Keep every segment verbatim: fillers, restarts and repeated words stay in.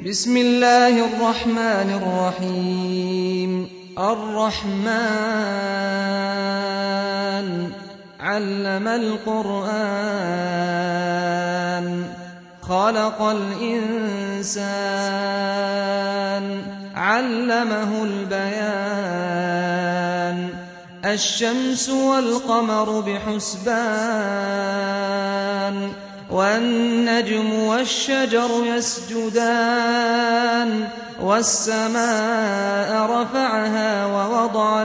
بسم الله الرحمن الرحيم الرحمن علم القرآن خلق الإنسان علمه البيان الشمس والقمر بحسبان والنجم والشجر يسجدان والسماء رفعها ووضع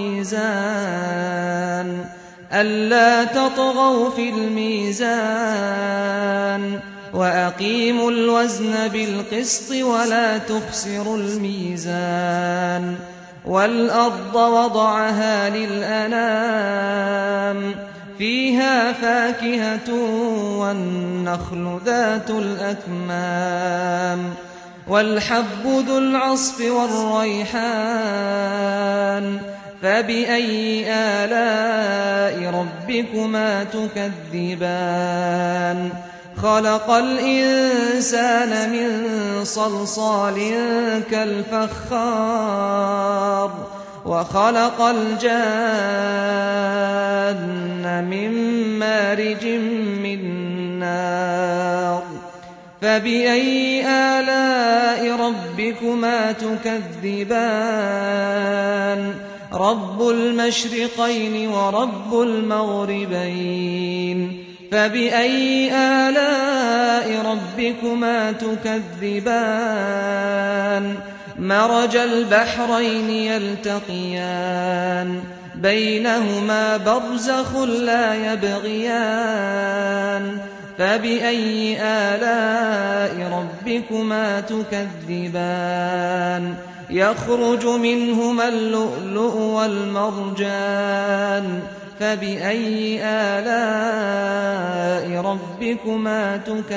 الميزان ألا تطغوا في الميزان وأقيموا الوزن بالقسط ولا تخسروا الميزان والأرض وضعها للأنام فيها فاكهة والنخل ذات الأكمام والحب ذو العصف والريحان فبأي آلاء ربكما تكذبان خلق الإنسان من صلصال كالفخار وخلق الجان من مارج من نار فبأي آلاء ربكما تكذبان رب المشرقين ورب المغربين فبأي آلاء ربكما تكذبان مرج البحرين يلتقيان بينهما برزخ لا يبغيان فبأي آلاء ربكما تكذبان يخرج منهما اللؤلؤ والمرجان فبأي آلاء ربكما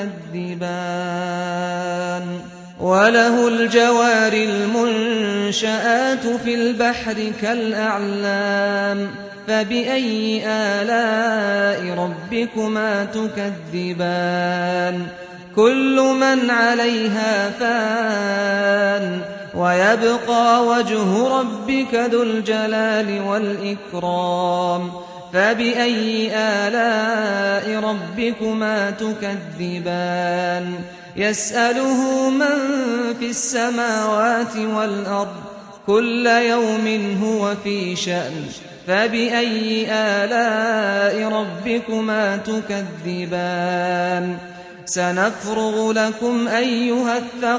تكذبان وله الجوار المنشآت في البحر كالأعلام فبأي آلاء ربكما تكذبان كل من عليها فان ويبقى وجه ربك ذو الجلال والإكرام فبأي آلاء ربكما تكذبان يسأله من في السماوات والأرض كل يوم هو في شأن فبأي آلاء ربكما تكذبان سنفرغ لكم أيها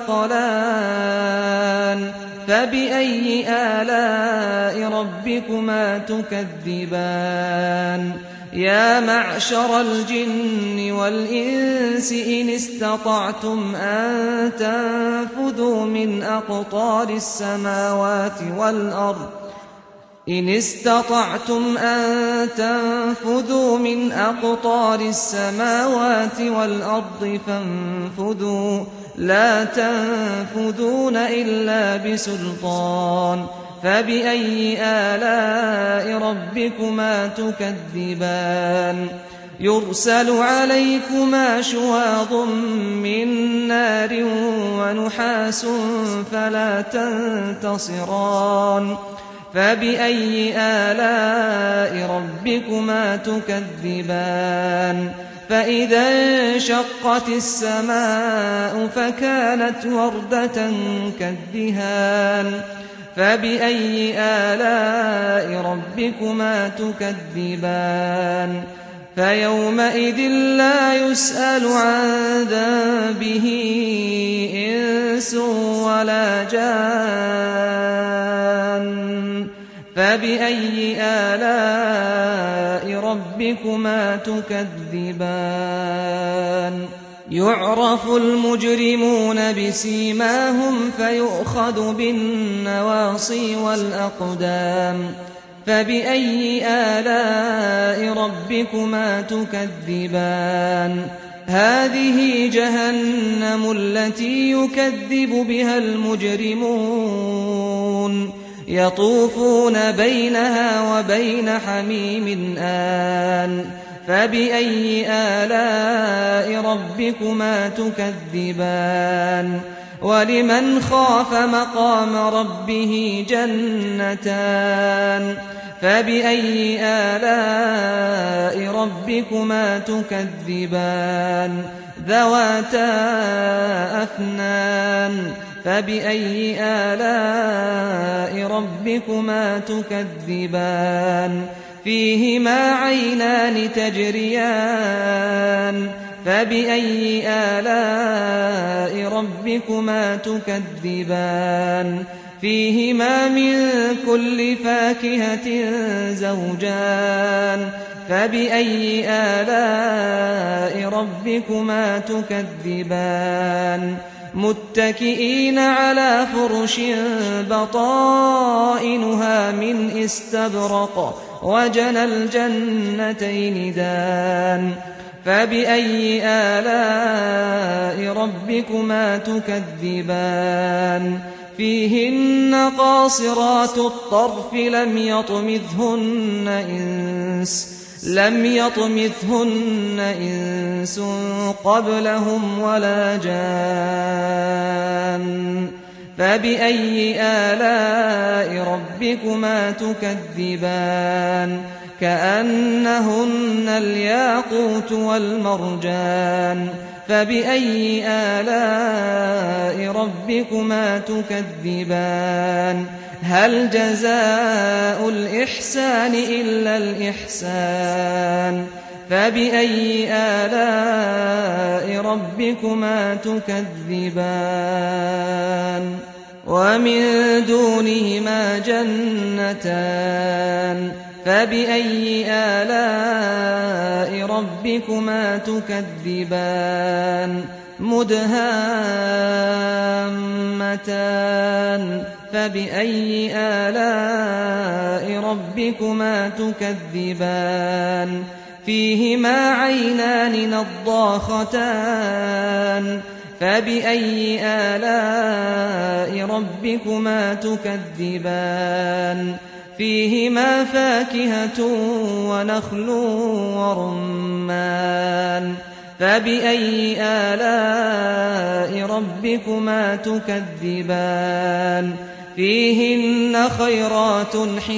الثقلان فبأي آلاء ربكما تكذبان يا معشر الجن والإنس إن استطعتم أن تنفذوا من أقطار السماوات والأرض إن استطعتم أن تنفذوا من أقطار السماوات والأرض فانفذوا لا تنفذون إلا بسلطان فبأي آلاء ربكما تكذبان يرسل عليكما شواظ من نار ونحاس فلا تنتصران فبأي آلاء ربكما تكذبان فإذا انشقت السماء فكانت وردة كالدهان فبأي آلاء ربكما تكذبان فيومئذ لا يسأل عن ذنبه إنس ولا جان فبأي آلاء ربكما تكذبان يعرف المجرمون بسيماهم فيؤخذ بالنواصي والأقدام فبأي آلاء ربكما تكذبان هذه جهنم التي يكذب بها المجرمون يطوفون بينها وبين حميم آن فبأي آلاء ربكما تكذبان ولمن خاف مقام ربه جنتان فبأي آلاء ربكما تكذبان ذواتا أفنان فبأي آلاء ربكما تكذبان فيهما عينان تجريان فبأي آلاء ربكما تكذبان فيهما من كل فاكهة زوجان فبأي آلاء ربكما تكذبان متكئين على فرش بطائنها من استبرق وجنى الجنتين دان فبأي آلاء ربكما تكذبان فيهن قاصرات الطرف لم يطمثهن إنس لم يطمثهن إنس قبلهم ولا جان فبأي آلاء ربكما تكذبان كأنهن الياقوت والمرجان فبأي آلاء ربكما تكذبان هل جزاء الإحسان إلا الإحسان فبأي آلاء ربكما تكذبان ومن دونهما جنتان فبأي آلاء ربكما تكذبان مدهامتان فبأي آلاء ربكما تكذبان فيهما عينان نضاختان فبأي آلاء ربكما تكذبان فيهما فاكهة ونخل ورمان فبأي آلاء ربكما تكذبان فيهن خيرات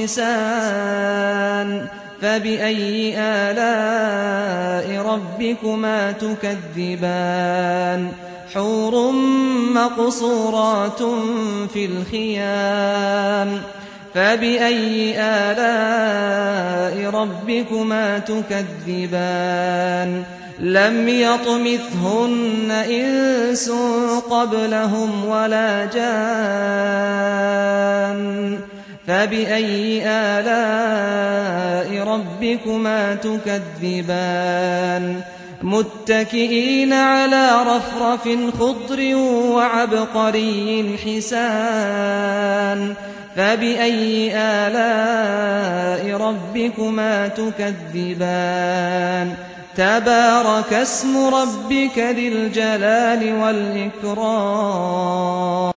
حسان فبأي آلاء ربكما تكذبان حور مقصورات في الخيام فبأي آلاء ربكما تكذبان لم يطمثهن إنس قبلهم ولا جان فبأي آلاء ربكما تكذبان متكئين على رفرف خضر وعبقري حسان فبأي آلاء ربكما تكذبان تبارك اسم ربك ذي الجلال والإكرام